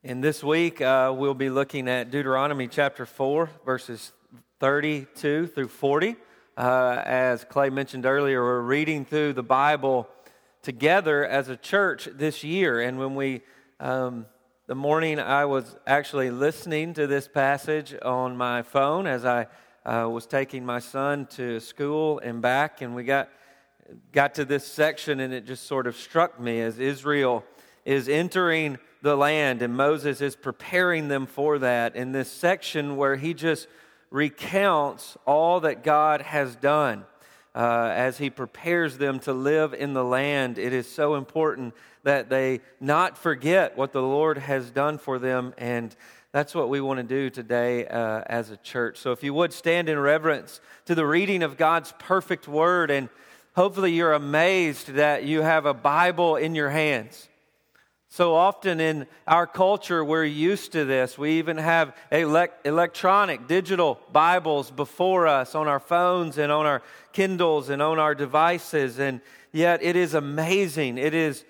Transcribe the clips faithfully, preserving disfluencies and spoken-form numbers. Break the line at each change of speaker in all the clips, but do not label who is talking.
And this week, uh, we'll be looking at Deuteronomy chapter four, verses thirty-two through forty. Uh, as Clay mentioned earlier, we're reading through the Bible together as a church this year. And when we, um, the morning I was actually listening to this passage on my phone as I uh, was taking my son to school and back. And we got, got to this section and it just sort of struck me as Israel is entering the land, and Moses is preparing them for that in this section where he just recounts all that God has done uh, as he prepares them to live in the land. It is so important that they not forget what the Lord has done for them, and that's what we want to do today uh, as a church. So if you would stand in reverence to the reading of God's perfect word, and hopefully you're amazed that you have a Bible in your hands. So often in our culture, we're used to this. We even have elect- electronic, digital Bibles before us on our phones and on our Kindles and on our devices. And yet it is amazing. It is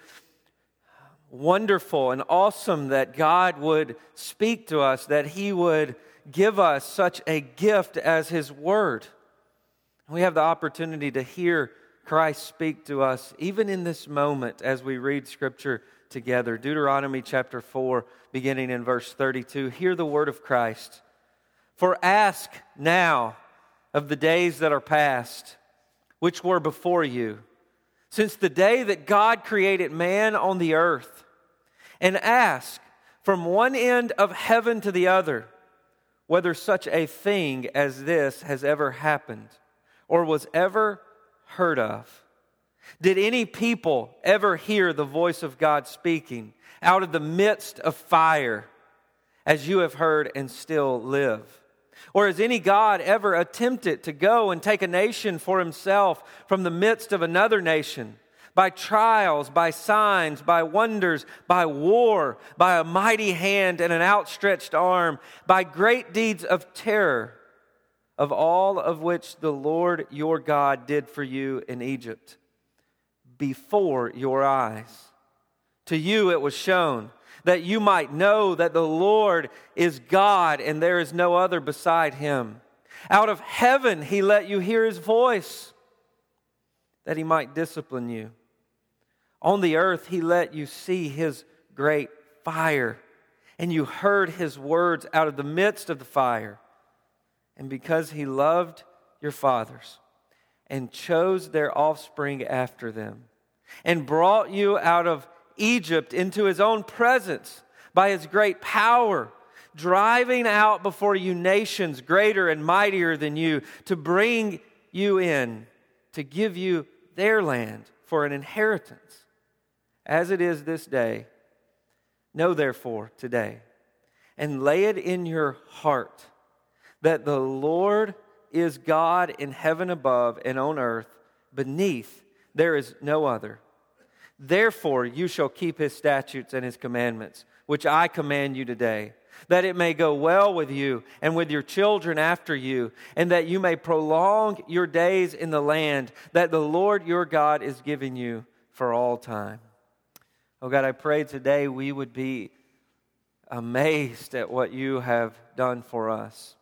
wonderful and awesome that God would speak to us, that He would give us such a gift as His Word. We have the opportunity to hear Christ speak to us even in this moment as we read Scripture together. Deuteronomy chapter four, beginning in verse thirty-two. Hear the word of Christ. For ask now of the days that are past, which were before you, since the day that God created man on the earth, and ask from one end of heaven to the other, whether such a thing as this has ever happened, or was ever heard of. Did any people ever hear the voice of God speaking out of the midst of fire, as you have heard and still live? Or has any God ever attempted to go and take a nation for himself from the midst of another nation, by trials, by signs, by wonders, by war, by a mighty hand and an outstretched arm, by great deeds of terror, of all of which the Lord your God did for you in Egypt, before your eyes? To you it was shown, that you might know that the Lord is God and there is no other beside Him. Out of heaven He let you hear His voice, that He might discipline you. On the earth He let you see His great fire, and you heard His words out of the midst of the fire. And because He loved your fathers and chose their offspring after them, and brought you out of Egypt into His own presence by His great power, driving out before you nations greater and mightier than you, to bring you in, to give you their land for an inheritance, as it is this day. Know therefore today, and lay it in your heart, that the Lord is God in heaven above and on earth beneath. There is no other. Therefore you shall keep His statutes and His commandments, which I command you today, that it may go well with you and with your children after you, and that you may prolong your days in the land that the Lord your God is giving you for all time. Oh God, I pray today we would be amazed at what you have done for us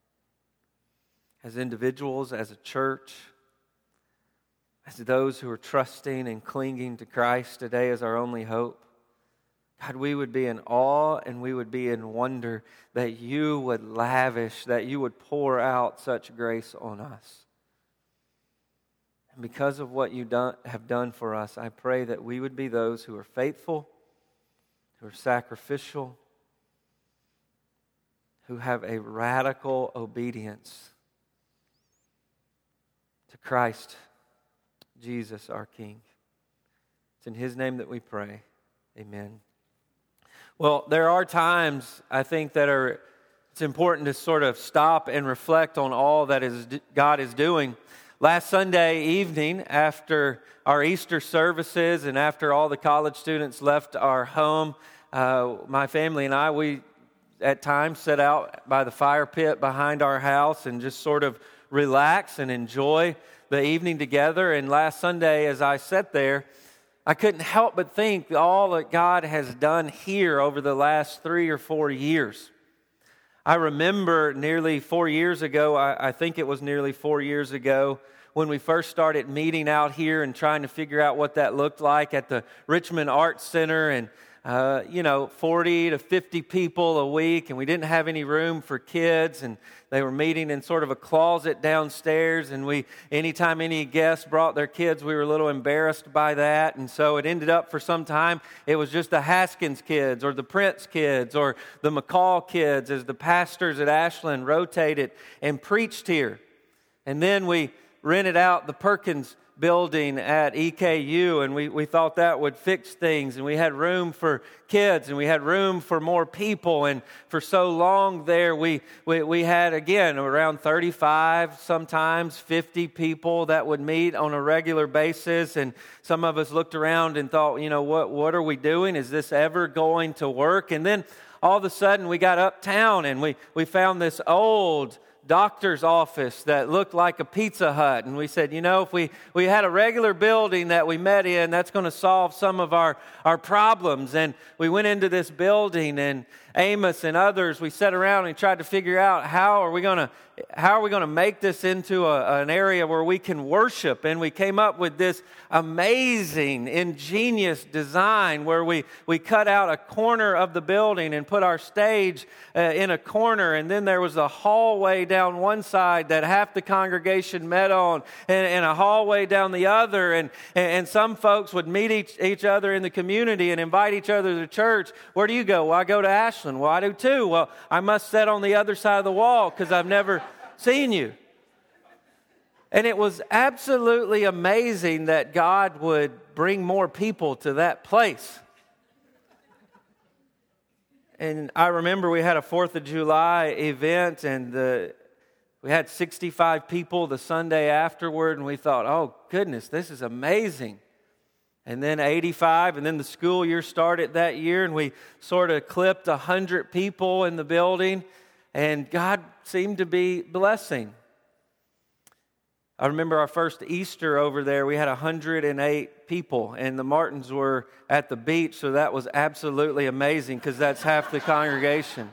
as individuals, as a church, as those who are trusting and clinging to Christ today as our only hope. God, we would be in awe and we would be in wonder that you would lavish, that you would pour out such grace on us. And because of what you done, have done for us, I pray that we would be those who are faithful, who are sacrificial, who have a radical obedience to Christ Jesus, our King. It's in His name that we pray. Amen. Well, there are times, I think, that are it's important to sort of stop and reflect on all that is God is doing. Last Sunday evening, after our Easter services and after all the college students left our home, uh, my family and I, we at times sat out by the fire pit behind our house and just sort of relax and enjoy the evening together. And last Sunday, as I sat there, I couldn't help but think all that God has done here over the last three or four years. I remember nearly four years ago, I, I think it was nearly four years ago, when we first started meeting out here and trying to figure out what that looked like at the Richmond Arts Center, and uh, you know, forty to fifty people a week, and we didn't have any room for kids, and they were meeting in sort of a closet downstairs, and we, anytime any guests brought their kids, we were a little embarrassed by that, and so it ended up for some time, it was just the Haskins kids, or the Prince kids, or the McCall kids, as the pastors at Ashland rotated and preached here. And then we rented out the Perkins building at E K U, and we, we thought that would fix things, and we had room for kids, and we had room for more people, and for so long there we, we, we had, again, around thirty-five, sometimes fifty people that would meet on a regular basis, and some of us looked around and thought, you know, what, what are we doing? Is this ever going to work? And then all of a sudden we got uptown, and we, we found this old doctor's office that looked like a Pizza Hut, and we said, you know, if we, we had a regular building that we met in, that's going to solve some of our, our problems. And we went into this building, and Amos and others, we sat around and tried to figure out how are we going to how are we going to make this into a, an area where we can worship. And we came up with this amazing, ingenious design where we, we cut out a corner of the building and put our stage uh, in a corner, and then there was a hallway down one side that half the congregation met on, and, and a hallway down the other, and, and some folks would meet each, each other in the community and invite each other to church. Where do you go? Well, I go to Ashland. Well, I do too. Well, I must sit on the other side of the wall because I've never seen you. And it was absolutely amazing that God would bring more people to that place. And I remember we had a fourth of July event, and the, we had sixty-five people the Sunday afterward, and we thought, oh, goodness, this is amazing. And then eighty-five, and then the school year started that year, and we sort of clipped one hundred people in the building, and God seemed to be blessing. I remember our first Easter over there, we had one hundred eight people, and the Martins were at the beach, so that was absolutely amazing because that's half the congregation.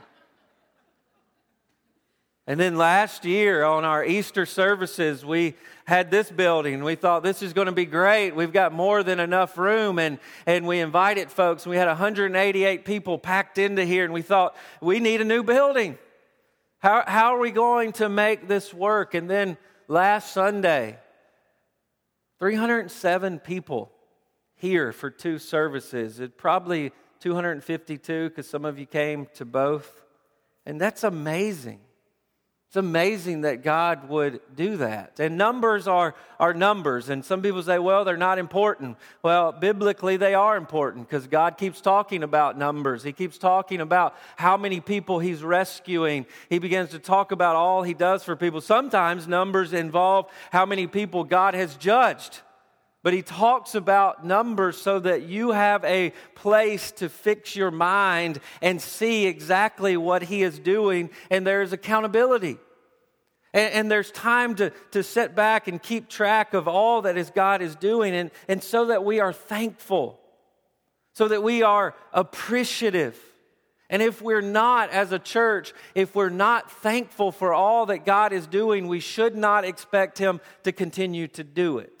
And then last year on our Easter services, we had this building. We thought this is going to be great. We've got more than enough room, and, and we invited folks. We had one hundred eighty-eight people packed into here, and we thought, we need a new building. How, how are we going to make this work? And then last Sunday, three hundred seven people here for two services. It probably two hundred fifty-two because some of you came to both. And that's amazing. It's amazing that God would do that. And numbers are, are numbers. And some people say, well, they're not important. Well, biblically, they are important because God keeps talking about numbers. He keeps talking about how many people He's rescuing. He begins to talk about all He does for people. Sometimes numbers involve how many people God has judged. But He talks about numbers so that you have a place to fix your mind and see exactly what He is doing, and there is accountability. And, and there's time to, to sit back and keep track of all that is God is doing, and, and so that we are thankful, so that we are appreciative. And if we're not, as a church, if we're not thankful for all that God is doing, we should not expect Him to continue to do it.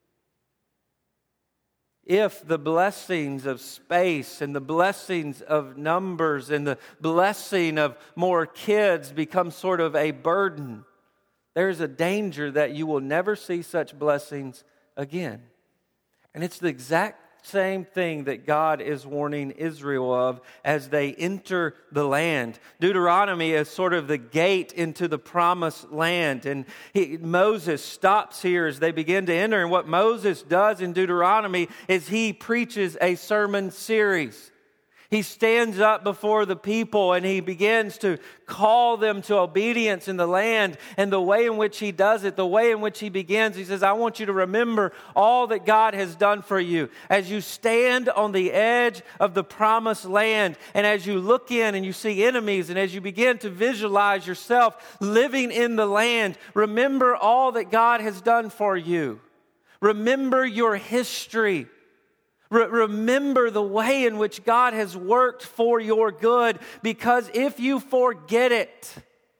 If the blessings of space and the blessings of numbers and the blessing of more kids become sort of a burden, there's a danger that you will never see such blessings again. And it's the exact same thing that God is warning Israel of as they enter the land. Deuteronomy is sort of the gate into the promised land. And he, Moses stops here as they begin to enter. And what Moses does in Deuteronomy is he preaches a sermon series. He stands up before the people and he begins to call them to obedience in the land. And the way in which he does it, the way in which he begins, he says, I want you to remember all that God has done for you. As you stand on the edge of the promised land, and as you look in and you see enemies, and as you begin to visualize yourself living in the land, remember all that God has done for you. Remember your history. Re- remember the way in which God has worked for your good, because if you forget it,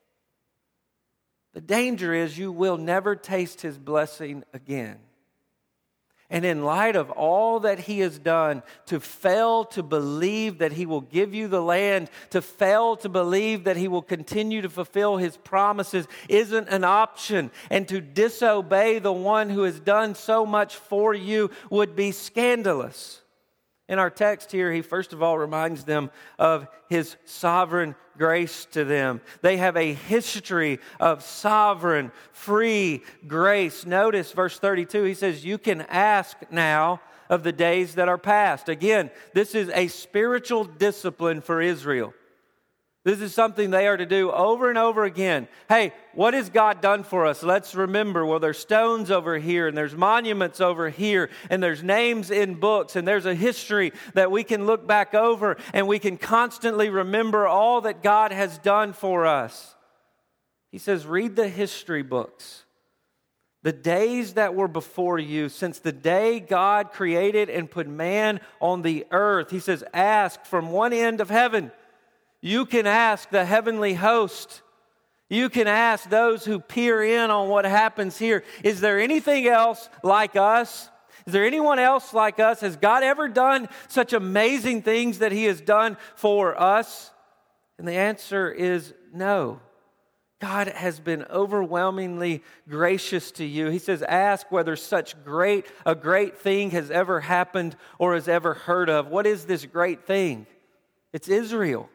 the danger is you will never taste His blessing again. And in light of all that He has done, to fail to believe that He will give you the land, to fail to believe that He will continue to fulfill His promises isn't an option. And to disobey the one who has done so much for you would be scandalous. In our text here, he first of all reminds them of His sovereign grace to them. They have a history of sovereign, free grace. Notice verse thirty-two, he says, you can ask now of the days that are past. Again, this is a spiritual discipline for Israel. This is something they are to do over and over again. Hey, what has God done for us? Let's remember. Well, there's stones over here, and there's monuments over here, and there's names in books, and there's a history that we can look back over, and we can constantly remember all that God has done for us. He says, read the history books. The days that were before you, since the day God created and put man on the earth. He says, ask from one end of heaven. You can ask the heavenly host. You can ask those who peer in on what happens here. Is there anything else like us? Is there anyone else like us? Has God ever done such amazing things that He has done for us? And the answer is no. God has been overwhelmingly gracious to you. He says, ask whether such great a great thing has ever happened or is ever heard of. What is this great thing? It's Israel.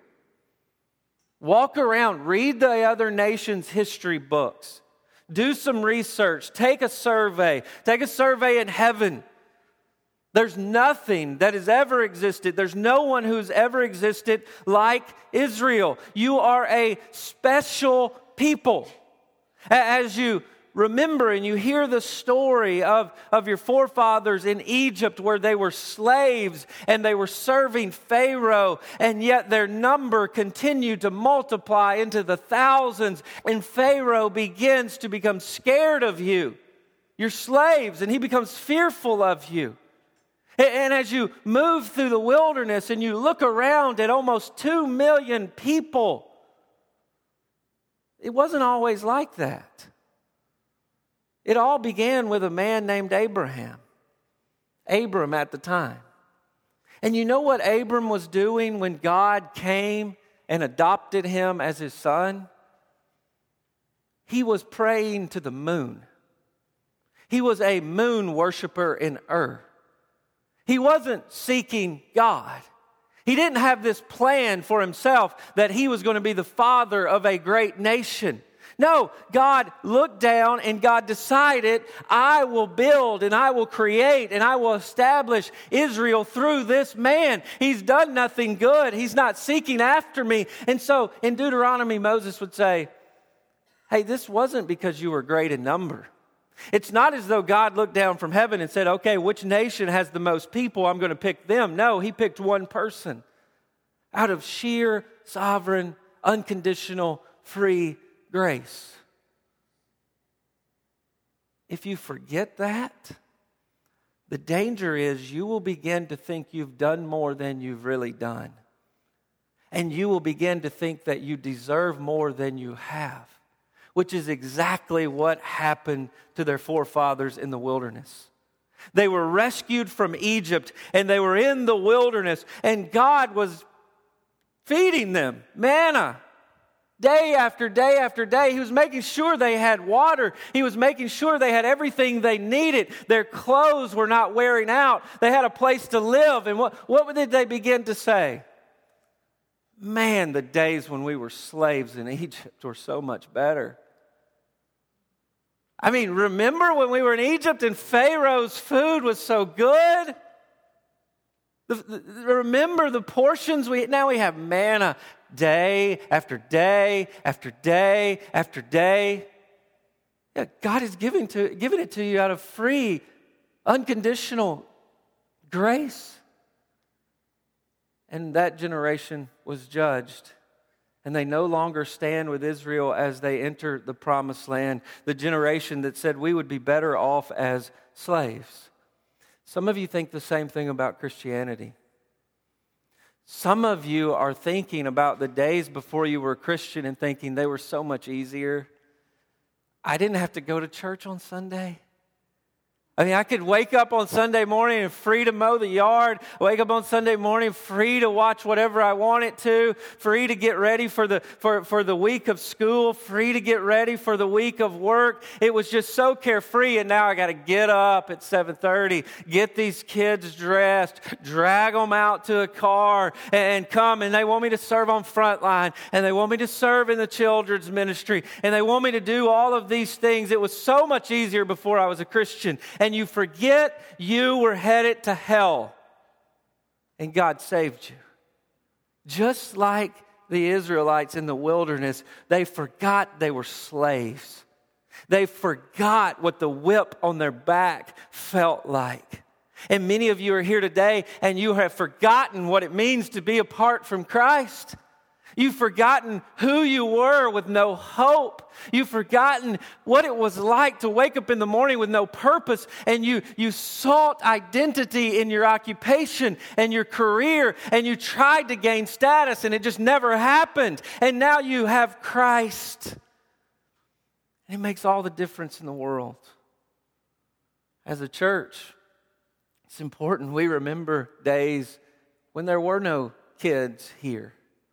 Walk around, read the other nations' history books. Do some research. Take a survey. Take a survey in heaven. There's nothing that has ever existed. There's no one who's ever existed like Israel. You are a special people. As you remember and you hear the story of, of your forefathers in Egypt where they were slaves and they were serving Pharaoh, and yet their number continued to multiply into the thousands, and Pharaoh begins to become scared of you. You're slaves, and he becomes fearful of you. And, and as you move through the wilderness and you look around at almost two million people, it wasn't always like that. It all began with a man named Abraham. Abram at the time. And you know what Abram was doing when God came and adopted him as his son? He was praying to the moon. He was a moon worshiper in Ur. He wasn't seeking God. He didn't have this plan for himself that he was going to be the father of a great nation. No, God looked down and God decided, I will build and I will create and I will establish Israel through this man. He's done nothing good. He's not seeking after me. And so in Deuteronomy, Moses would say, hey, this wasn't because you were great in number. It's not as though God looked down from heaven and said, okay, which nation has the most people? I'm going to pick them. No, He picked one person out of sheer, sovereign, unconditional, free grace. If you forget that, the danger is you will begin to think you've done more than you've really done. And you will begin to think that you deserve more than you have, which is exactly what happened to their forefathers in the wilderness. They were rescued from Egypt and they were in the wilderness, and God was feeding them manna. Day after day after day, He was making sure they had water. He was making sure they had everything they needed. Their clothes were not wearing out. They had a place to live. And what, what did they begin to say? Man, the days when we were slaves in Egypt were so much better. I mean, remember when we were in Egypt and Pharaoh's food was so good? The, the, remember the portions we now we have manna day after day after day after day. Yeah, God is giving to giving it to you out of free, unconditional grace. And that generation was judged. And they no longer stand with Israel as they enter the promised land. The generation that said we would be better off as slaves. Some of you think the same thing about Christianity. Some of you are thinking about the days before you were a Christian and thinking they were so much easier. I didn't have to go to church on Sunday. I mean, I could wake up on Sunday morning and free to mow the yard, wake up on Sunday morning free to watch whatever I wanted to, free to get ready for the for, for the week of school, free to get ready for the week of work. It was just so carefree, and now I got to get up at seven thirty, get these kids dressed, drag them out to a car, and come, and they want me to serve on Frontline, and they want me to serve in the children's ministry, and they want me to do all of these things. It was so much easier before I was a Christian. And And you forget you were headed to hell, and God saved you. Just like the Israelites in the wilderness, they forgot they were slaves. They forgot what the whip on their back felt like. And many of you are here today, and you have forgotten what it means to be apart from Christ. You've forgotten who you were with no hope. You've forgotten what it was like to wake up in the morning with no purpose, and you, you sought identity in your occupation and your career, and you tried to gain status, and it just never happened. And now you have Christ. And it makes all the difference in the world. As a church, it's important we remember days when there were no kids here.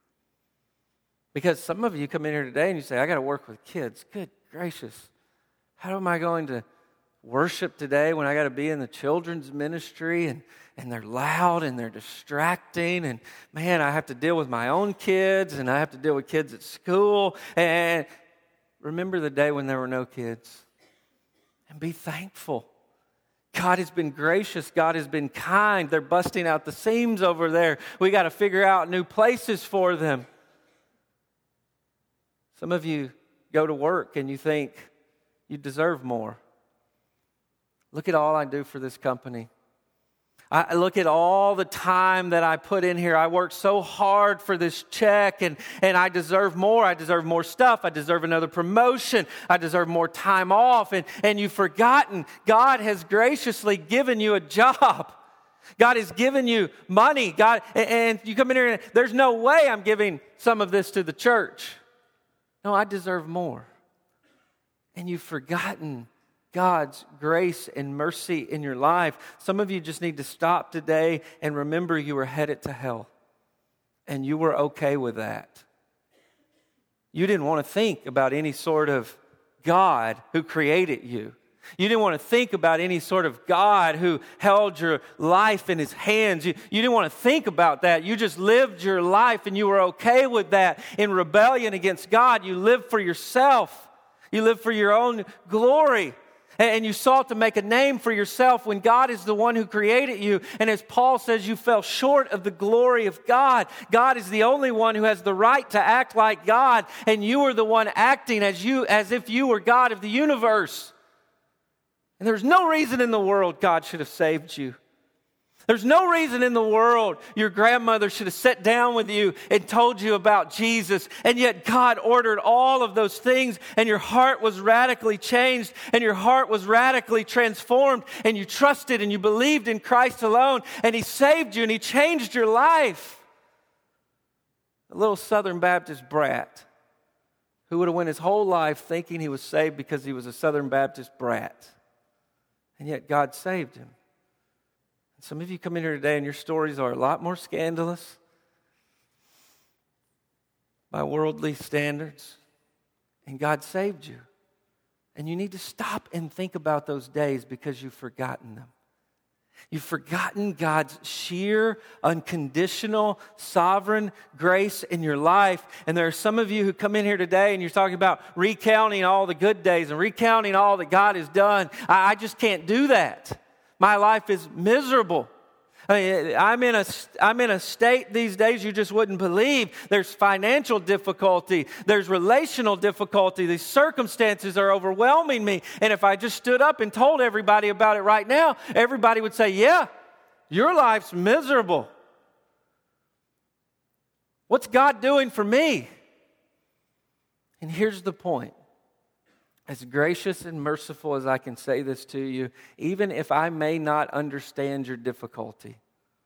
Because some of you come in here today and you say, I got to work with kids. Good gracious. How am I going to worship today when I got to be in the children's ministry and, and they're loud and they're distracting, and man, I have to deal with my own kids and I have to deal with kids at school. And remember the day when there were no kids, and be thankful. God has been gracious. God has been kind. They're busting out the seams over there. We got to figure out new places for them. Some of you go to work and you think you deserve more. Look at all I do for this company. I look at all the time that I put in here. I work so hard for this check, and, and I deserve more. I deserve more stuff. I deserve another promotion. I deserve more time off. And, and you've forgotten God has graciously given you a job. God has given you money. God, and you come in here and there's no way I'm giving some of this to the church. No, I deserve more. And you've forgotten God's grace and mercy in your life. Some of you just need to stop today and remember you were headed to hell. And you were okay with that. You didn't want to think about any sort of God who created you. You didn't want to think about any sort of God who held your life in his hands. You, you didn't want to think about that. You just lived your life and you were okay with that. In rebellion against God, you lived for yourself. You lived for your own glory. And you sought to make a name for yourself when God is the one who created you. And as Paul says, you fell short of the glory of God. God is the only one who has the right to act like God. And you were the one acting as you, as if you were God of the universe. And there's no reason in the world God should have saved you. There's no reason in the world your grandmother should have sat down with you and told you about Jesus. And yet God ordered all of those things, and your heart was radically changed, and your heart was radically transformed, and you trusted and you believed in Christ alone, and he saved you and he changed your life. A little Southern Baptist brat who would have went his whole life thinking he was saved because he was a Southern Baptist brat. And yet God saved him. And some of you come in here today and your stories are a lot more scandalous by worldly standards. And God saved you. And you need to stop and think about those days because you've forgotten them. You've forgotten God's sheer, unconditional, sovereign grace in your life. And there are some of you who come in here today and you're talking about recounting all the good days and recounting all that God has done. I, I just can't do that. My life is miserable. I mean, I'm in a, I'm in a state these days you just wouldn't believe. There's financial difficulty. There's relational difficulty. These circumstances are overwhelming me. And if I just stood up and told everybody about it right now, everybody would say, yeah, your life's miserable. What's God doing for me? And here's the point. as gracious and merciful as I can say this to you, even if I may not understand your difficulty,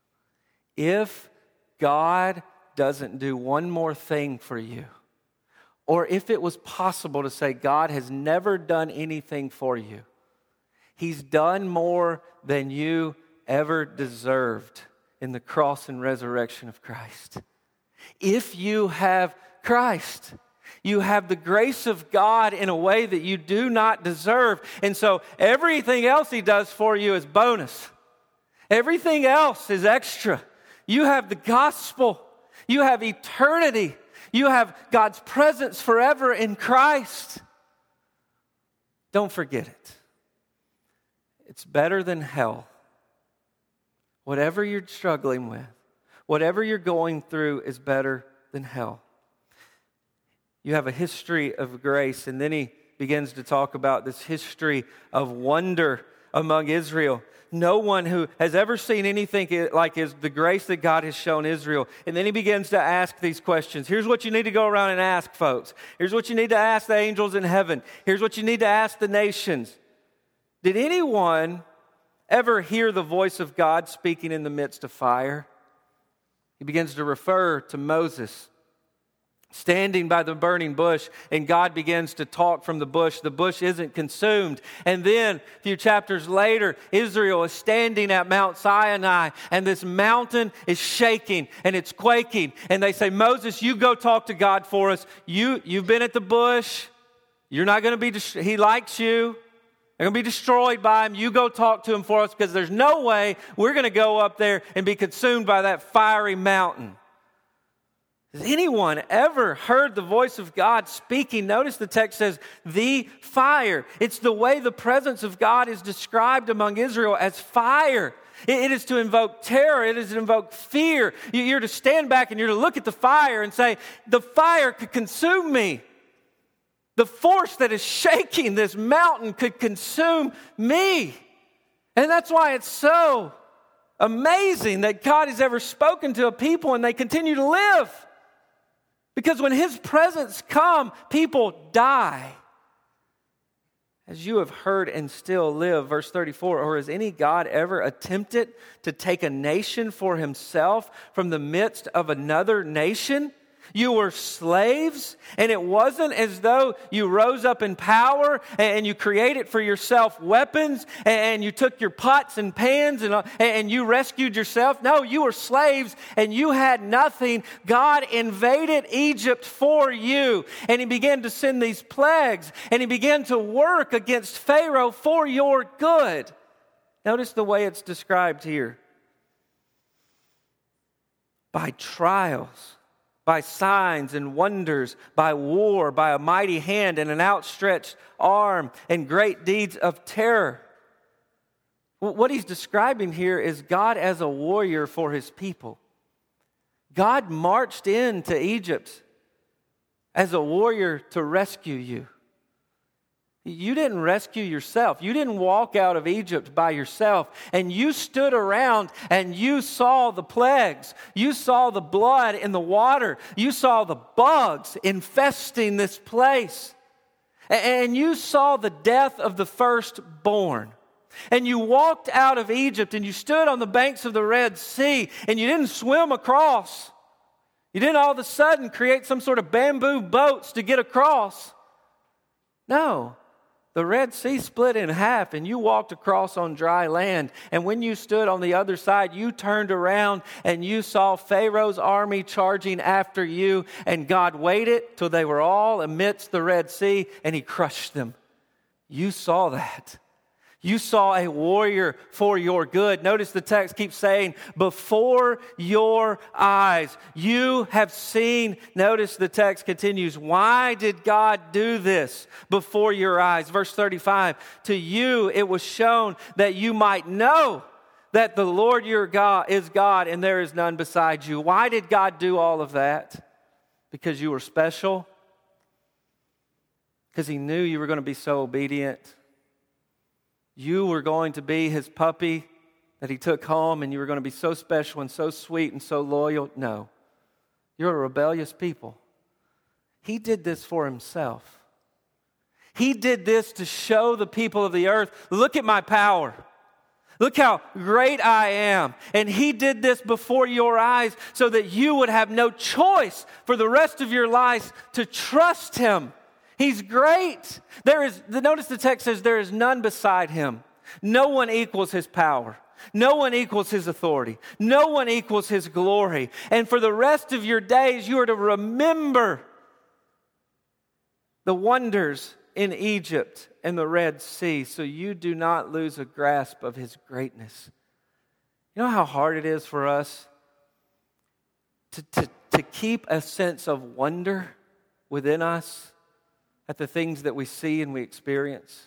if God doesn't do one more thing for you, or if it was possible to say God has never done anything for you, He's done more than you ever deserved in the cross and resurrection of Christ. If you have Christ, you have the grace of God in a way that you do not deserve. And so everything else He does for you is bonus. Everything else is extra. You have the gospel. You have eternity. You have God's presence forever in Christ. Don't forget it. It's better than hell. Whatever you're struggling with, whatever you're going through is better than hell. You have a history of grace, and then he begins to talk about this history of wonder among Israel. No one who has ever seen anything like is the grace that God has shown Israel. And then he begins to ask these questions. Here's what you need to go around and ask, folks. Here's what you need to ask the angels in heaven. Here's what you need to ask the nations. Did anyone ever hear the voice of God speaking in the midst of fire? He begins to refer to Moses standing by the burning bush, and God begins to talk from the bush. The bush isn't consumed. And then a few chapters later, Israel is standing at Mount Sinai, and this mountain is shaking and it's quaking. And they say, Moses, you go talk to God for us. You, you've been at the bush. You're not going to be, dis- he likes you. They're going to be destroyed by him. You go talk to him for us, because there's no way we're going to go up there and be consumed by that fiery mountain. Has anyone ever heard the voice of God speaking? Notice the text says, the fire. It's the way the presence of God is described among Israel as fire. It is to invoke terror. It is to invoke fear. You're to stand back and you're to look at the fire and say, the fire could consume me. The force that is shaking this mountain could consume me. And that's why it's so amazing that God has ever spoken to a people and they continue to live. Because when His presence comes, people die. As you have heard and still live, verse thirty-four, or has any God ever attempted to take a nation for himself from the midst of another nation? You were slaves, and it wasn't as though you rose up in power and you created for yourself weapons and you took your pots and pans and, and you rescued yourself. No, you were slaves and you had nothing. God invaded Egypt for you, and He began to send these plagues, and He began to work against Pharaoh for your good. Notice the way it's described here. By trials, by signs and wonders, by war, by a mighty hand and an outstretched arm, and great deeds of terror. What he's describing here is God as a warrior for His people. God marched into Egypt as a warrior to rescue you. You didn't rescue yourself. You didn't walk out of Egypt by yourself. And you stood around and you saw the plagues. You saw the blood in the water. You saw the bugs infesting this place. And you saw the death of the firstborn. And you walked out of Egypt and you stood on the banks of the Red Sea and you didn't swim across. You didn't all of a sudden create some sort of bamboo boats to get across. No. The Red Sea split in half and you walked across on dry land. And when you stood on the other side, you turned around and you saw Pharaoh's army charging after you. And God waited till they were all amidst the Red Sea and He crushed them. You saw that. You saw a warrior for your good. Notice the text keeps saying, before your eyes. You have seen, notice the text continues, why did God do this before your eyes? Verse thirty-five, to you it was shown that you might know that the Lord your God is God and there is none beside you. Why did God do all of that? Because you were special? Because He knew you were going to be so obedient? You were going to be His puppy that He took home, and you were going to be so special and so sweet and so loyal? No. You're a rebellious people. He did this for Himself. He did this to show the people of the earth, look at my power. Look how great I am. And He did this before your eyes so that you would have no choice for the rest of your lives to trust Him. He's great. There is, notice the text says, there is none beside Him. No one equals His power. No one equals His authority. No one equals His glory. And for the rest of your days, you are to remember the wonders in Egypt and the Red Sea, so you do not lose a grasp of His greatness. You know how hard it is for us to, to, to keep a sense of wonder within us at the things that we see and we experience?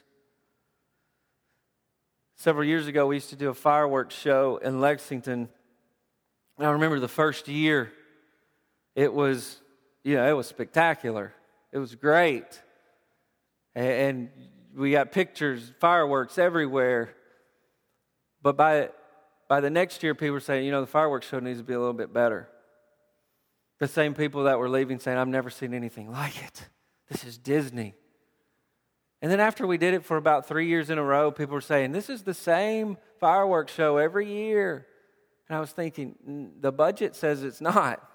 Several years ago, we used to do a fireworks show in Lexington. And I remember the first year, it was, you know, it was spectacular. It was great. And we got pictures, fireworks everywhere. But by by the next year, people were saying, you know, the fireworks show needs to be a little bit better. The same people that were leaving saying, I've never seen anything like it. This is Disney. And then after we did it for about three years in a row, people were saying, this is the same fireworks show every year. And I was thinking, the budget says it's not.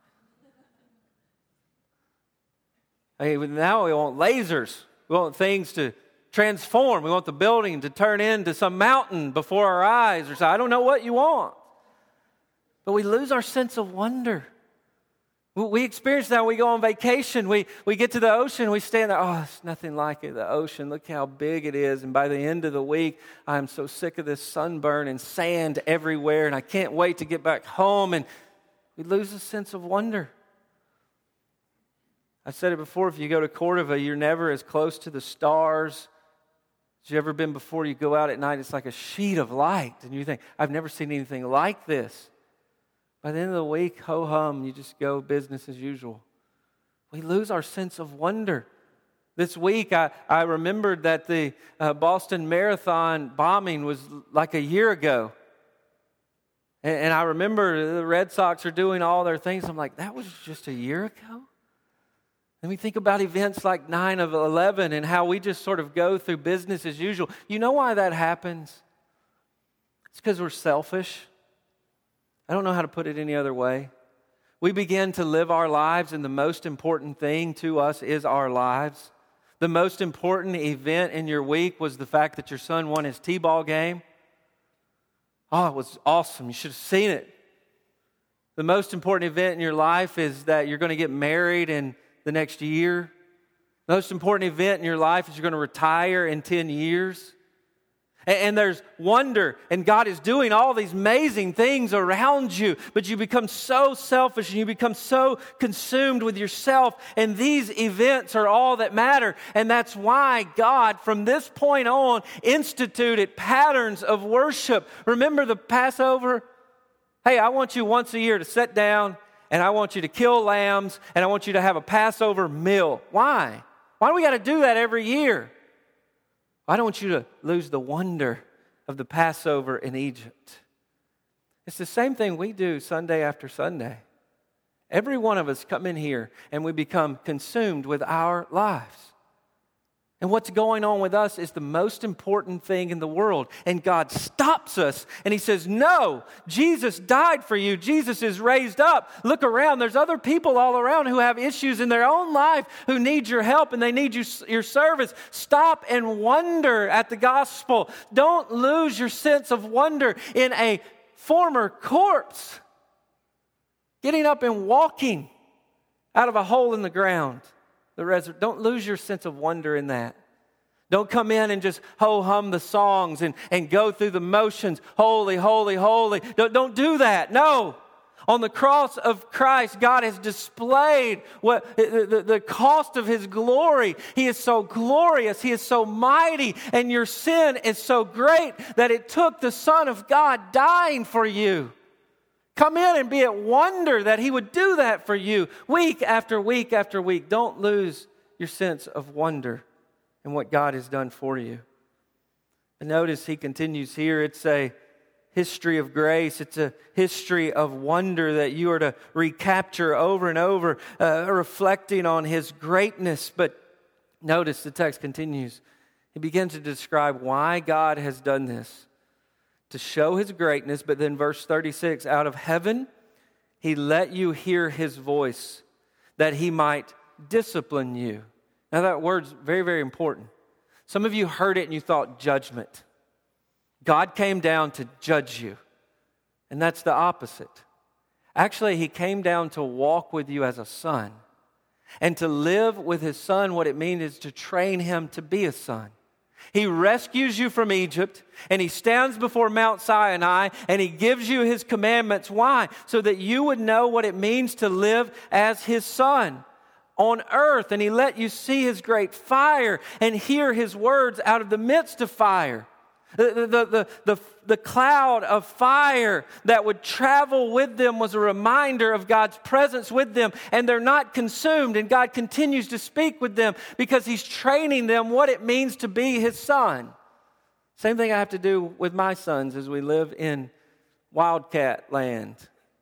I mean, now we want lasers. We want things to transform. We want the building to turn into some mountain before our eyes. Or so I don't know what you want. But we lose our sense of wonder. We experience that when we go on vacation. We, we get to the ocean. We stand there. Oh, it's nothing like it. The ocean, look how big it is. And by the end of the week, I'm so sick of this sunburn and sand everywhere. And I can't wait to get back home. And we lose a sense of wonder. I've said it before, if you go to Cordova, you're never as close to the stars as you've ever been before. You go out at night, it's like a sheet of light. And you think, I've never seen anything like this. By the end of the week, ho-hum, you just go business as usual. We lose our sense of wonder. This week, I, I remembered that the uh, Boston Marathon bombing was like a year ago. And, and I remember the Red Sox are doing all their things. I'm like, that was just a year ago? Then we think about events like nine eleven and how we just sort of go through business as usual. You know why that happens? It's because we're selfish. I don't know how to put it any other way. We begin to live our lives, and the most important thing to us is our lives. The most important event in your week was the fact that your son won his T-ball game. Oh, it was awesome. You should have seen it. The most important event in your life is that you're going to get married and the next year. The most important event in your life is you're going to retire in ten years. And, and there's wonder, and God is doing all these amazing things around you, but you become so selfish and you become so consumed with yourself, and these events are all that matter. And that's why God, from this point on, instituted patterns of worship. Remember the Passover? Hey, I want you once a year to sit down, and I want you to kill lambs, and I want you to have a Passover meal. Why? Why do we got to do that every year? I don't want you to lose the wonder of the Passover in Egypt. It's the same thing we do Sunday after Sunday. Every one of us come in here, and we become consumed with our lives. And what's going on with us is the most important thing in the world. And God stops us and He says, no, Jesus died for you. Jesus is raised up. Look around. There's other people all around who have issues in their own life who need your help and they need you, your service. Stop and wonder at the gospel. Don't lose your sense of wonder in a former corpse getting up and walking out of a hole in the ground. The resur- Don't lose your sense of wonder in that. Don't come in and just ho-hum the songs and, and go through the motions. Holy, holy, holy. Don't, don't do that. No. On the cross of Christ, God has displayed what the, the, the cost of His glory. He is so glorious. He is so mighty. And your sin is so great that it took the Son of God dying for you. Come in and be at wonder that He would do that for you week after week after week. Don't lose your sense of wonder in what God has done for you. And notice He continues here. It's a history of grace. It's a history of wonder that you are to recapture over and over, uh, reflecting on His greatness. But Notice the text continues. He begins to describe why God has done this, to show his greatness. But then verse thirty-six, out of heaven he let you hear his voice, that he might discipline you. Now that word's very, very important. Some of you heard it and you thought judgment. God came down to judge you. And that's the opposite. Actually, he came down to walk with you as a son. And to live with his son, what it means is to train him to be a son. He rescues you from Egypt, and he stands before Mount Sinai, and he gives you his commandments. Why? So that you would know what it means to live as his son on earth. And he let you see his great fire and hear his words out of the midst of fire. The, the, the, the, the cloud of fire that would travel with them was a reminder of God's presence with them, and they're not consumed, and God continues to speak with them because he's training them what it means to be his son. Same thing I have to do with my sons as we live in Wildcat land.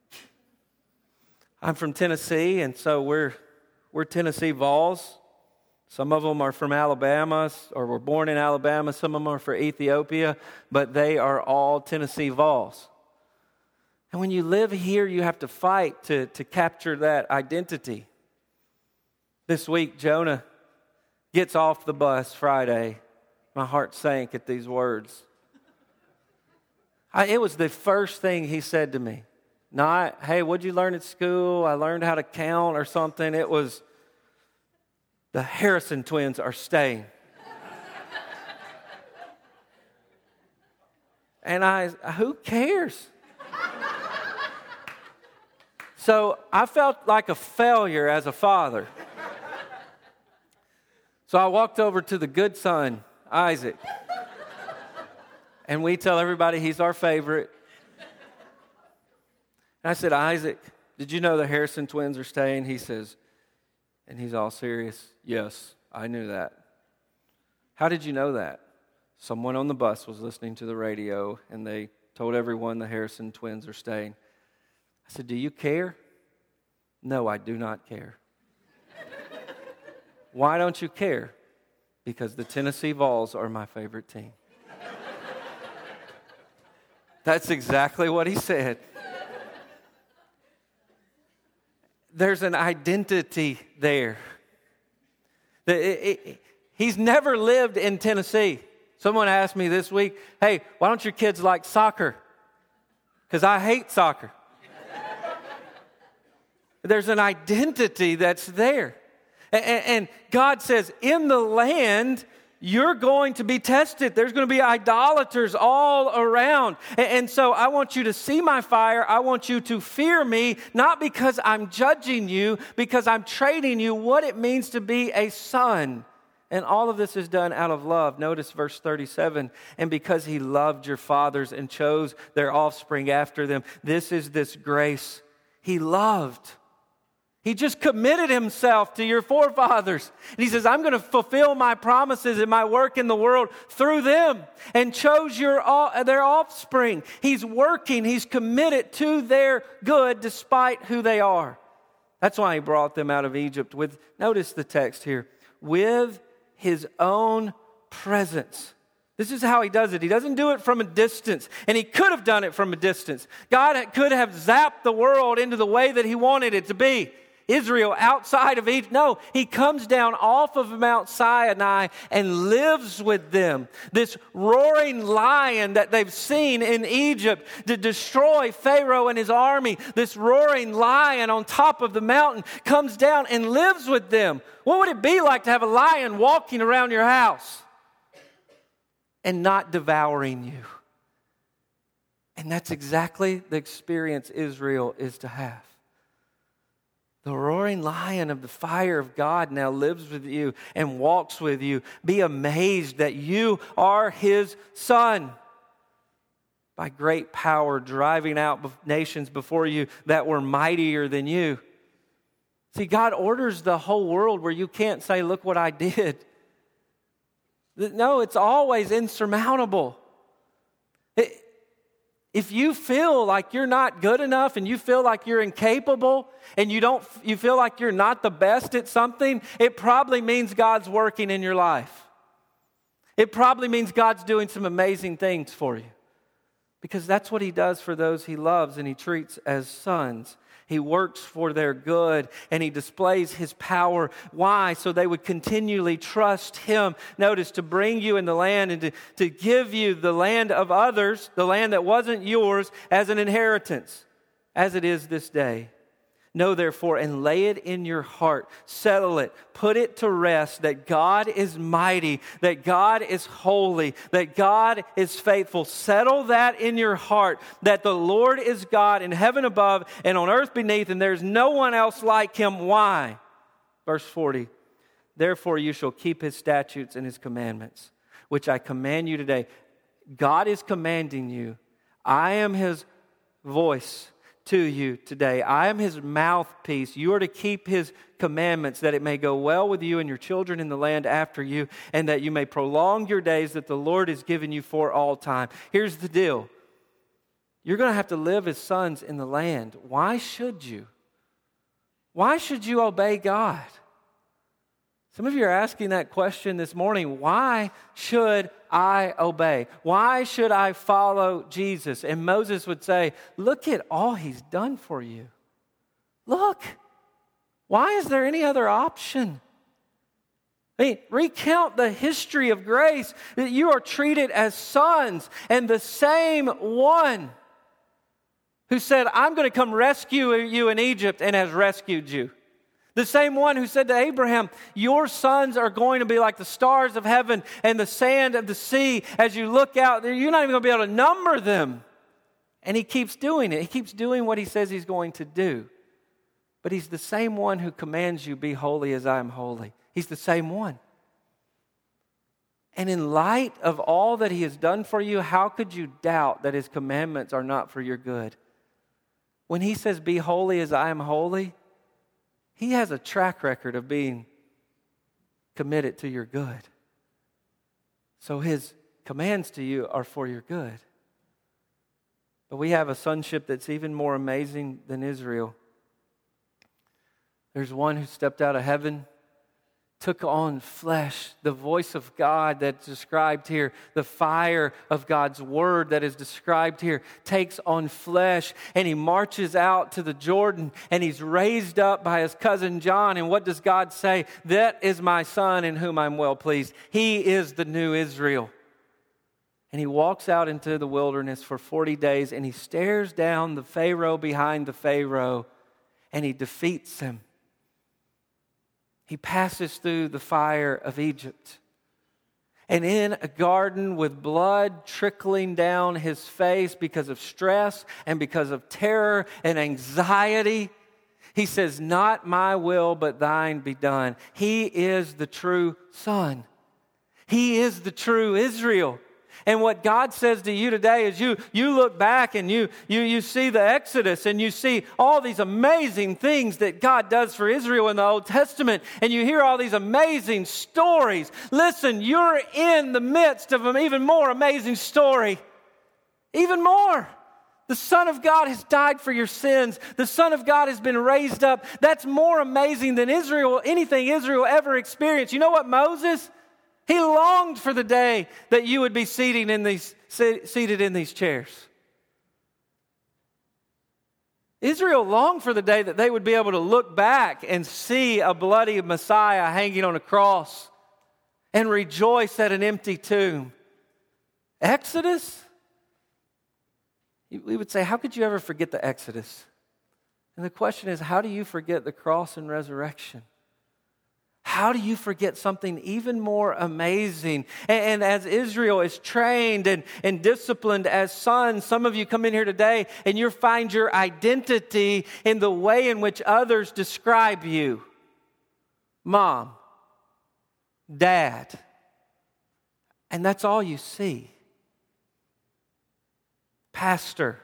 I'm from Tennessee, and so we're, we're Tennessee Vols. Some of them are from Alabama or were born in Alabama. Some of them are from Ethiopia, but they are all Tennessee Vols. And when you live here, you have to fight to, to capture that identity. This week, Jonah gets off the bus Friday. My heart sank at these words. I, it was the first thing he said to me. Not, hey, what'd you learn at school? I learned how to count or something. It was, the Harrison twins are staying. And I, who cares? So I felt like a failure as a father. So I walked over to the good son, Isaac. And we tell everybody he's our favorite. And I said, Isaac, did you know the Harrison twins are staying? He says, and he's all serious, yes, I knew that. How did you know that? Someone on the bus was listening to the radio, and they told everyone the Harrison twins are staying. I said, do you care? No, I do not care. Why don't you care? Because the Tennessee Vols are my favorite team. That's exactly what he said. There's an identity there. The, it, it, he's never lived in Tennessee. Someone asked me this week, hey, why don't your kids like soccer? Because I hate soccer. There's an identity that's there. And, and God says, in the land, you're going to be tested. There's going to be idolaters all around. And, and so I want you to see my fire. I want you to fear me, not because I'm judging you, because I'm training you what it means to be a son. And all of this is done out of love. Notice verse thirty-seven. And because he loved your fathers and chose their offspring after them. This is this grace. He loved. He just committed himself to your forefathers. And he says, I'm going to fulfill my promises and my work in the world through them, and chose your their offspring. He's working. He's committed to their good despite who they are. That's why he brought them out of Egypt with, notice the text here, with his own presence. This is how he does it. He doesn't do it from a distance. And he could have done it from a distance. God could have zapped the world into the way that he wanted it to be. Israel outside of Egypt. No, he comes down off of Mount Sinai and lives with them. This roaring lion that they've seen in Egypt to destroy Pharaoh and his army, this roaring lion on top of the mountain comes down and lives with them. What would it be like to have a lion walking around your house and not devouring you? And that's exactly the experience Israel is to have. The roaring lion of the fire of God now lives with you and walks with you. Be amazed that you are his son. By great power, driving out nations before you that were mightier than you. See, God orders the whole world where you can't say, look what I did. No, it's always insurmountable. It, If you feel like you're not good enough and you feel like you're incapable and you don't you feel like you're not the best at something, it probably means God's working in your life. It probably means God's doing some amazing things for you. Because that's what he does for those he loves and he treats as sons. He works for their good and he displays his power. Why? So they would continually trust him. Notice, to bring you in the land and to, to give you the land of others, the land that wasn't yours, as an inheritance, as it is this day. Know therefore and lay it in your heart, settle it, put it to rest that God is mighty, that God is holy, that God is faithful. Settle that in your heart, that the Lord is God in heaven above and on earth beneath, and there's no one else like him. Why? Verse forty, therefore you shall keep his statutes and his commandments, which I command you today. God is commanding you. I am his voice to you today. I am his mouthpiece. You are to keep his commandments, that it may go well with you and your children in the land after you, and that you may prolong your days that the Lord has given you for all time. Here's the deal. You're going to have to live as sons in the land. Why should you? Why should you obey God? Some of you are asking that question this morning. Why should I obey? Why should I follow Jesus? And Moses would say, look at all he's done for you. Look. Why is there any other option? I mean, recount the history of grace, that you are treated as sons, and the same one who said, I'm going to come rescue you in Egypt, and has rescued you. The same one who said to Abraham, your sons are going to be like the stars of heaven and the sand of the sea. As you look out, you're not even going to be able to number them. And he keeps doing it. He keeps doing what he says he's going to do. But he's the same one who commands you, be holy as I am holy. He's the same one. And in light of all that he has done for you, how could you doubt that his commandments are not for your good? When he says, be holy as I am holy, he has a track record of being committed to your good. So his commands to you are for your good. But we have a sonship that's even more amazing than Israel. There's one who stepped out of heaven, took on flesh, the voice of God that's described here, the fire of God's word that is described here, takes on flesh, and he marches out to the Jordan, and he's raised up by his cousin John. And what does God say? That is my son in whom I'm well pleased. He is the new Israel. And he walks out into the wilderness for forty days, and he stares down the Pharaoh behind the Pharaoh, and he defeats him. He passes through the fire of Egypt. And in a garden with blood trickling down his face because of stress and because of terror and anxiety, he says, not my will, but thine be done. He is the true son. He is the true Israel. And what God says to you today is you, you look back and you, you, you see the Exodus and you see all these amazing things that God does for Israel in the Old Testament, and you hear all these amazing stories. Listen, you're in the midst of an even more amazing story. Even more. The Son of God has died for your sins. The Son of God has been raised up. That's more amazing than Israel, anything Israel ever experienced. You know what, Moses? He longed for the day that you would be seated in these, seated in these chairs. Israel longed for the day that they would be able to look back and see a bloody Messiah hanging on a cross and rejoice at an empty tomb. Exodus? We would say, how could you ever forget the Exodus? And the question is, how do you forget the cross and resurrection? How do you forget something even more amazing? And, and as Israel is trained and, and disciplined as sons, some of you come in here today and you find your identity in the way in which others describe you. Mom, dad. And that's all you see. Pastor,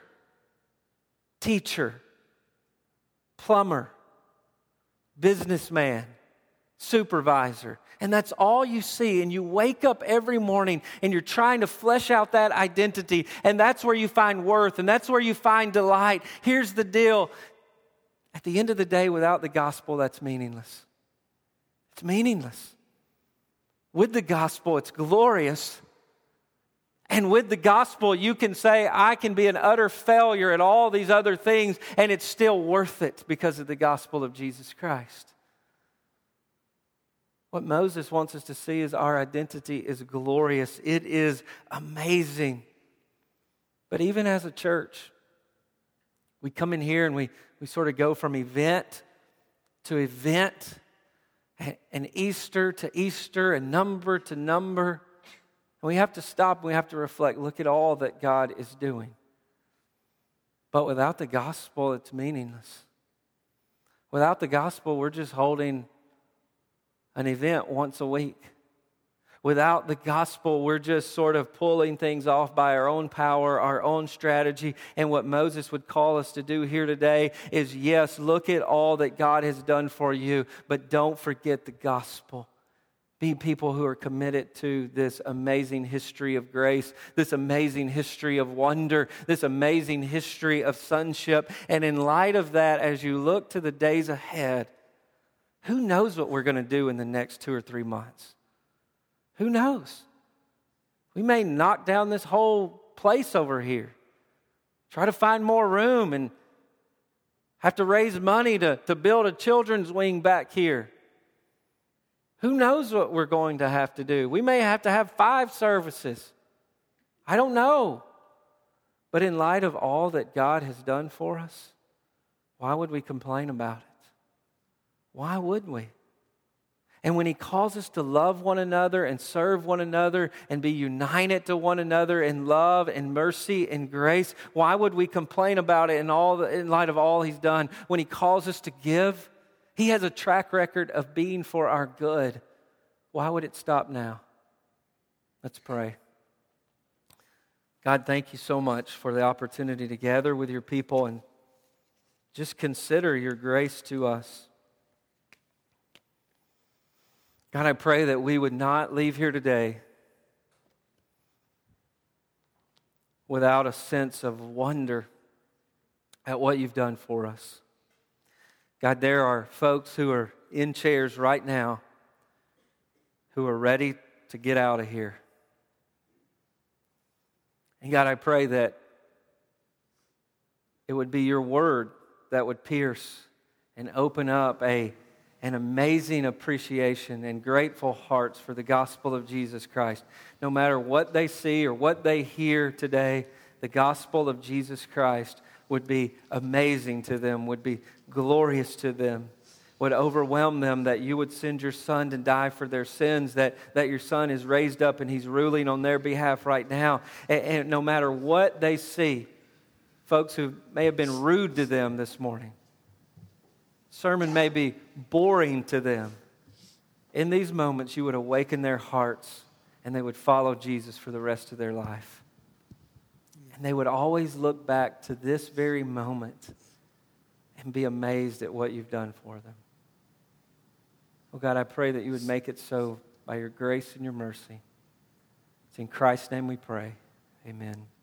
teacher, plumber, businessman, supervisor. And that's all you see. And you wake up every morning and you're trying to flesh out that identity. And that's where you find worth. And that's where you find delight. Here's the deal. At the end of the day, without the gospel, that's meaningless. It's meaningless. With the gospel, it's glorious. And with the gospel, you can say, I can be an utter failure at all these other things, and it's still worth it because of the gospel of Jesus Christ. What Moses wants us to see is our identity is glorious. It is amazing. But even as a church, we come in here and we, we sort of go from event to event, and Easter to Easter, and number to number. And we have to stop and we have to reflect. Look at all that God is doing. But without the gospel, it's meaningless. Without the gospel, we're just holding an event once a week. Without the gospel, we're just sort of pulling things off by our own power, our own strategy. And what Moses would call us to do here today is, yes, look at all that God has done for you, but don't forget the gospel. Be people who are committed to this amazing history of grace, this amazing history of wonder, this amazing history of sonship. And in light of that, as you look to the days ahead, who knows what we're going to do in the next two or three months? Who knows? We may knock down this whole place over here, try to find more room, and have to raise money to, to build a children's wing back here. Who knows what we're going to have to do? We may have to have five services. I don't know. But in light of all that God has done for us, why would we complain about it? Why would we? And when He calls us to love one another and serve one another and be united to one another in love and mercy and grace, why would we complain about it in all the, in light of all He's done? When He calls us to give, He has a track record of being for our good. Why would it stop now? Let's pray. God, thank you so much for the opportunity to gather with your people and just consider your grace to us. God, I pray that we would not leave here today without a sense of wonder at what you've done for us. God, there are folks who are in chairs right now who are ready to get out of here. And God, I pray that it would be your word that would pierce and open up a an amazing appreciation and grateful hearts for the gospel of Jesus Christ. No matter what they see or what they hear today, the gospel of Jesus Christ would be amazing to them, would be glorious to them, would overwhelm them that you would send your Son to die for their sins, that, that your Son is raised up and He's ruling on their behalf right now. And, and no matter what they see, folks who may have been rude to them this morning, sermon may be boring to them. In these moments, you would awaken their hearts and they would follow Jesus for the rest of their life. And they would always look back to this very moment and be amazed at what you've done for them. Oh God, I pray that you would make it so by your grace and your mercy. It's in Christ's name we pray. Amen.